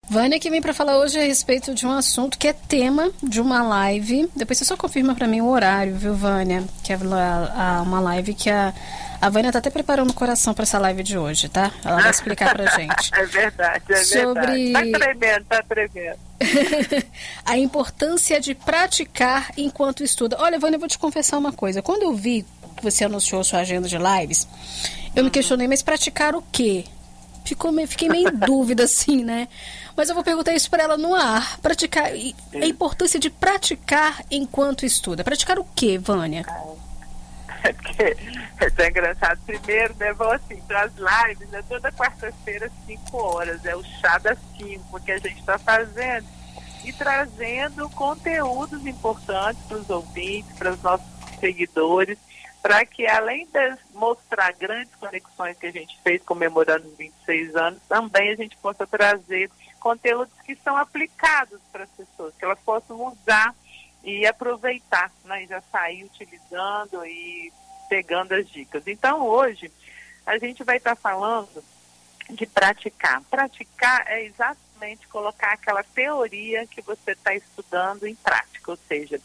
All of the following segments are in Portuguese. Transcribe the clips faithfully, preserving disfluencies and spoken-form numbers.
Vânia que vem para falar hoje a respeito de um assunto que é tema de uma live. Depois você só confirma para mim o horário, viu, Vânia? Que é uma live que a, a Vânia tá até preparando o coração para essa live de hoje, tá? Ela vai explicar pra gente. É verdade, é sobre... verdade. Tá tremendo, tá tremendo. A importância de praticar enquanto estuda. Olha, Vânia, eu vou te confessar uma coisa. Quando eu vi que você anunciou sua agenda de lives, eu uhum. me questionei, mas praticar o quê? Ficou meio, fiquei meio em dúvida, assim, né? Mas eu vou perguntar isso para ela no ar. Praticar, a importância de praticar enquanto estuda. Praticar o quê, Vânia? É porque é engraçado. Primeiro, né, vou assim, para as lives, é toda quarta-feira, cinco horas. É o chá das cinco que a gente está fazendo. E trazendo conteúdos importantes para os ouvintes, para os nossos seguidores, para que, além de mostrar grandes conexões que a gente fez comemorando os vinte e seis anos, também a gente possa trazer conteúdos que são aplicados para as pessoas, que elas possam usar e aproveitar, né, e já sair utilizando e pegando as dicas. Então, hoje, a gente vai estar falando de praticar. Praticar é exatamente colocar aquela teoria que você está estudando em prática, ou seja,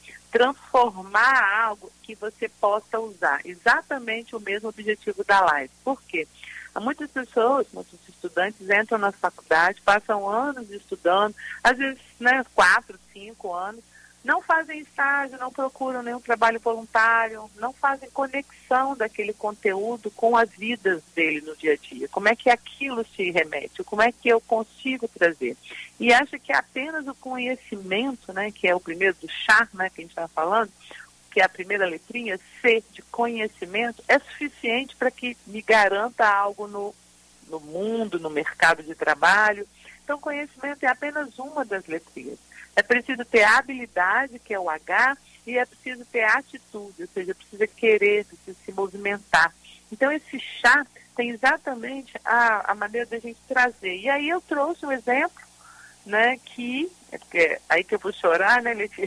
transformar algo que você possa usar. Exatamente o mesmo objetivo da live. Por quê? Muitas pessoas, muitos estudantes entram na faculdade, passam anos estudando, às vezes, né, quatro, cinco anos, não fazem estágio, não procuram nenhum trabalho voluntário, não fazem conexão daquele conteúdo com as vidas dele no dia a dia. Como é que aquilo se remete? Como é que eu consigo trazer? E acha que apenas o conhecimento, né, que é o primeiro do chá, né, que a gente está falando, que é a primeira letrinha, C, de conhecimento, é suficiente para que me garanta algo no, no mundo, no mercado de trabalho. Então, conhecimento é apenas uma das letrinhas. É preciso ter habilidade, que é o H, e é preciso ter atitude, ou seja, precisa querer, precisa se movimentar. Então, esse chá tem exatamente a, a maneira da gente trazer. E aí eu trouxe um exemplo, né, que, é porque aí que eu vou chorar, né, Letícia?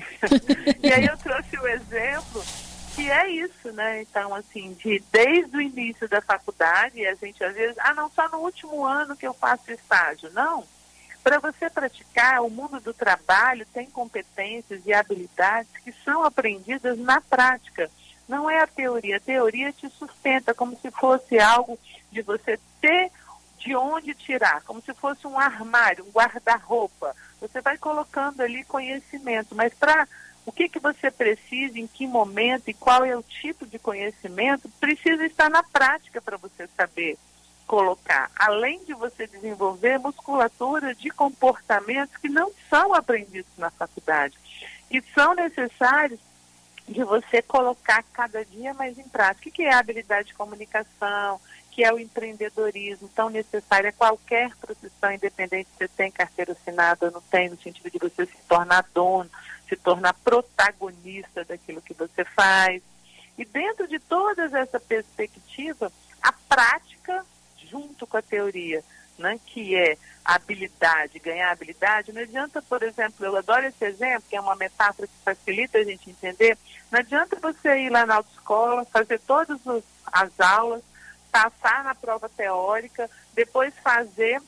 E aí eu trouxe o exemplo que é isso, né? Então, assim, de, desde o início da faculdade, a gente às vezes, ah, não, só no último ano que eu faço estágio. Não. Para você praticar, o mundo do trabalho tem competências e habilidades que são aprendidas na prática. Não é a teoria. A teoria te sustenta como se fosse algo de você ter de onde tirar, como se fosse um armário, um guarda-roupa. Você vai colocando ali conhecimento, mas para o que, que você precisa, em que momento e qual é o tipo de conhecimento, precisa estar na prática para você saber colocar, além de você desenvolver musculatura de comportamentos que não são aprendidos na faculdade e são necessários de você colocar cada dia mais em prática. O que é a habilidade de comunicação, que é o empreendedorismo tão necessário a qualquer profissão, independente se você tem carteira assinada ou não tem, no sentido de você se tornar dono, se tornar protagonista daquilo que você faz. E dentro de toda essa perspectiva, a prática junto com a teoria, né, que é a habilidade, ganhar habilidade. Não adianta, por exemplo, eu adoro esse exemplo, que é uma metáfora que facilita a gente entender, não adianta você ir lá na autoescola, fazer todas as aulas, passar na prova teórica, depois fazer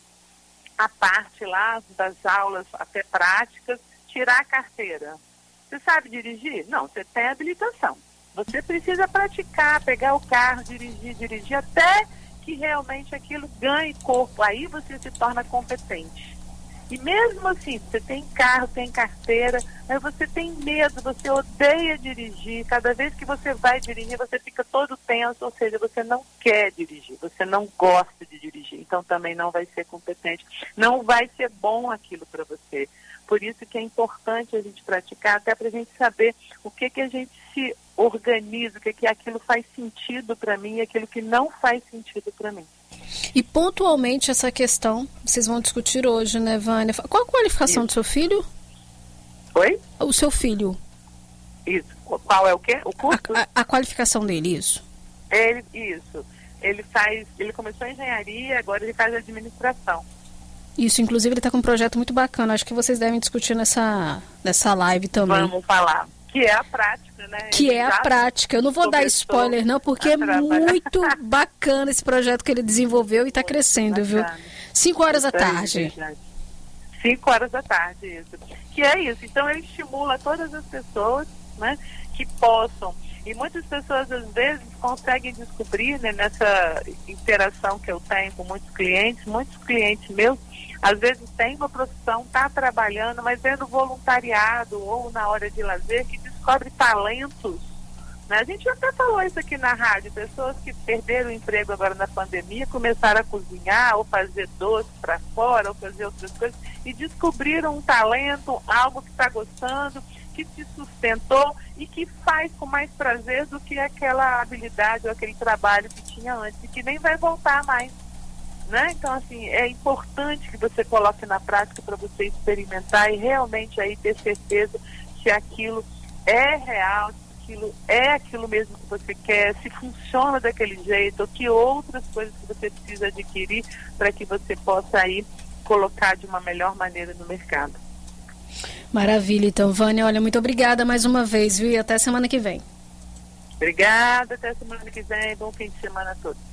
a parte lá das aulas até práticas, tirar a carteira. Você sabe dirigir? Não, você tem habilitação. Você precisa praticar, pegar o carro, dirigir, dirigir até que realmente aquilo ganhe corpo, aí você se torna competente. E mesmo assim, você tem carro, tem carteira, mas você tem medo, você odeia dirigir, cada vez que você vai dirigir, você fica todo tenso, ou seja, você não quer dirigir, você não gosta de dirigir, então também não vai ser competente, não vai ser bom aquilo para você. Por isso que é importante a gente praticar, até para a gente saber o que, que a gente se organiza, o que, que aquilo faz sentido para mim e aquilo que não faz sentido para mim. E pontualmente essa questão, vocês vão discutir hoje, né, Vânia? Qual a qualificação Isso. do seu filho? Oi? O seu filho. Isso. Qual é o quê? O curso? A, a, a qualificação dele, isso. Ele, isso. Ele faz, ele começou a engenharia, agora ele faz administração. Isso, inclusive ele está com um projeto muito bacana, acho que vocês devem discutir nessa, nessa live também. Vamos falar. Que é a prática, né? Que ele é a prática. Eu não vou dar spoiler não, porque é muito bacana esse projeto que ele desenvolveu e está crescendo, viu? Cinco horas da tarde. cinco horas da tarde, isso. Que é isso. Então, ele estimula todas as pessoas, né, que possam. E muitas pessoas, às vezes, conseguem descobrir, né, nessa interação que eu tenho com muitos clientes, muitos clientes meus, às vezes têm uma profissão, está trabalhando, mas é no voluntariado ou na hora de lazer, que descobre talentos. Né? A gente até falou isso aqui na rádio, pessoas que perderam o emprego agora na pandemia, começaram a cozinhar, ou fazer doce para fora, ou fazer outras coisas, e descobriram um talento, algo que está gostando, que se sustentou e que faz com mais prazer do que aquela habilidade ou aquele trabalho que tinha antes, e que nem vai voltar mais. Né? Então, assim, é importante que você coloque na prática para você experimentar e realmente aí ter certeza se aquilo é real, se aquilo é aquilo mesmo que você quer, se funciona daquele jeito, ou que outras coisas que você precisa adquirir para que você possa aí colocar de uma melhor maneira no mercado. Maravilha, então, Vânia, olha, muito obrigada mais uma vez, viu? E até semana que vem. Obrigada, até semana que vem, bom fim de semana a todos.